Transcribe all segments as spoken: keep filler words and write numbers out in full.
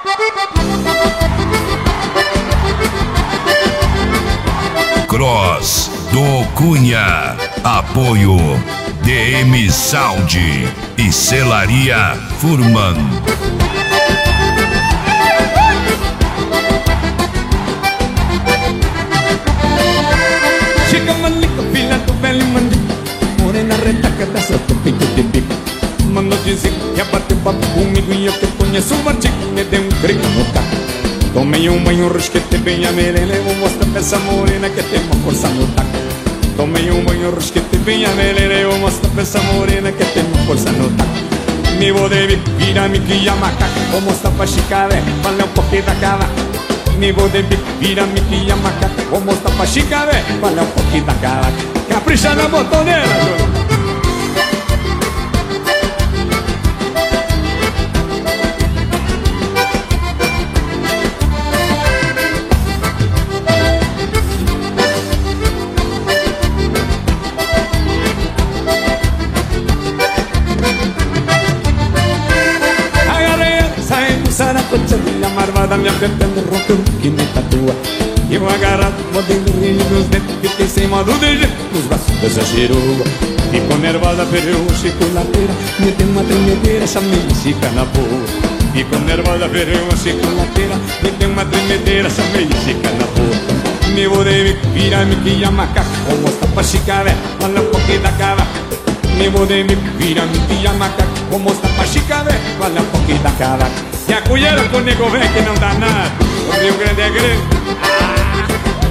Cross do Cunha. Apoio D M Sound e Celaria Furman. Chega manica, filha do velho mandico, morena retaca dessa do pinto de bico. Mandou dizer que ia bater papo comigo e eu que conheço o Martico me deu um grito no taco. Tomei um banho, risquete bem a melena, vou mostrar pra essa morena que tem uma força no taco. Tomei um banho, risquete bem a melena, vou mostrar pra essa morena que tem uma força no taco. Me vou de pirâmica e a macaca, vou mostrar pra Chicaré, valeu um pouquinho da cara. Me vou de pirâmica e a macaca, vou mostrar pra Chicaré, valeu um pouquinho da cara. Capricha na botoneira, Júlio. Saracocha de marvada me apertando, rompeu que me tatua. Eu agarrado, mordendo o rio nos dentes, fiquei sem modo de jeito nos braços dessa girua. Ficou nervosa, perdeu o chicolateira, me deu uma tremedeira, chamei de chica na boa. Ficou nervosa, perdeu a chicolateira, me deu uma tremedeira, chamei de chica na boa. Me vou de pirâmica e a macaca, vou mostrar pra Chicaré, olha um pouquinho da cara. Me vou de pirâmica e a macaca, vou mostrar pra Chicaré, olha um pouquinho da cara. E a colher com o nego velho que não dá nada. O Rio Grande é grande. Ah.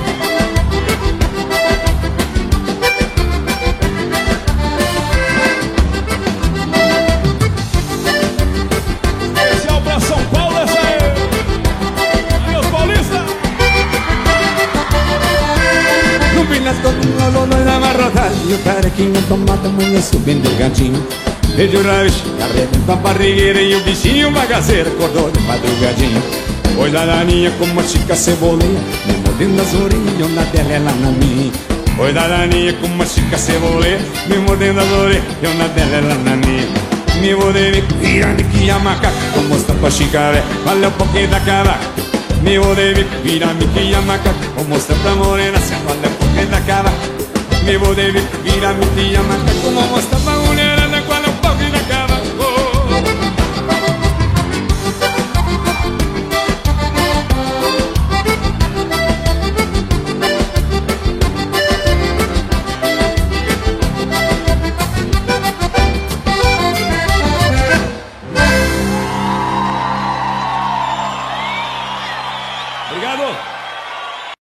Especial pra São Paulo essa aí. Aí os paulistas. No pilas todo um olor na amarrotada, e o carequinho tomado amanhã subindo o gatinho. Vejo o raio, arrebenta a barrigueira e o bichinho bagaceiro acordou de madrugadinha. Olha a daninha como a chica ceboleia, me mordendo as orelhas, na dela ela na minha. Olha a daninha como a chica ceboleia, me mordendo as orelhas, na dela ela na minha. Me vou de pirâmica e a macaca, vou mostrar pra Chicaré, valeu um pouquinho da cara. Me vou de pirâmica e a macaca, vou mostrar pra morena, se valeu um pouquinho da cara. Me vou de pirâmica e a macaca, vou mostrar pra mulherada qual é o pouquinho da cara. Obrigado.